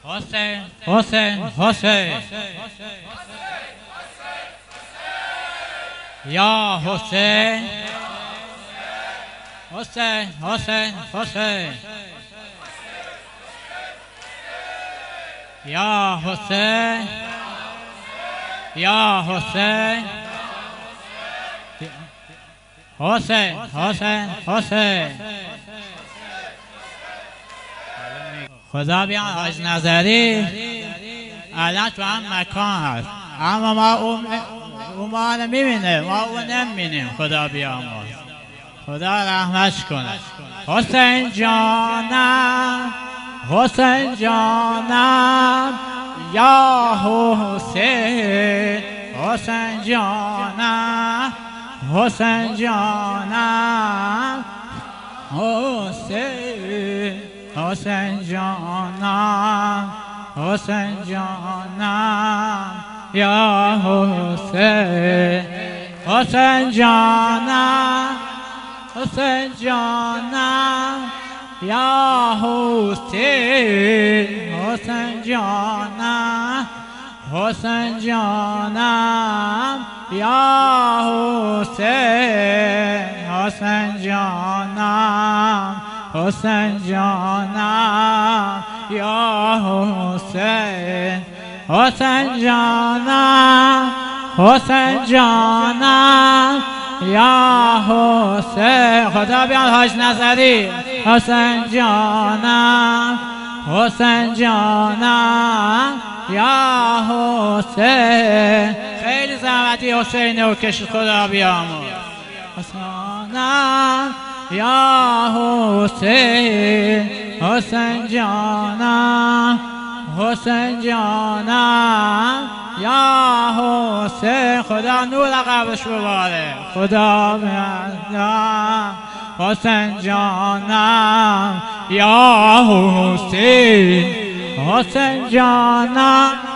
حسین حسین حسین یا حسین حسین حسین حسین یا حسین یا حسین حسین حسین حسین خدا بیان حاج نظری الان تو هم مکان هست اما ما ما نمیبینه ما او نمیبینیم. خدا بیان خدا رحمتش کنه. حسین جانم حسین جانم یا حسین حسین جانم حسین جانم حسین حسین جانم حسین جانم یا حسین حسین جانم حسین جانم یا حسین حسین جانم حسین جانم یا حسین حسین جانم حسین جانم یا حسین حسین جانم حسین جانم یا حسین. خدا بیان حاج نظری حسین جانم حسین جانم یا حسین. خیلی زحمتی حسین رو کشید. خدا بیامرز. حسینم یا حسین حسین جانم حسین جانم یا حسین. خدا نور قبرش بباره. خدا بیامرز. حسین جانم یا حسین حسین جانم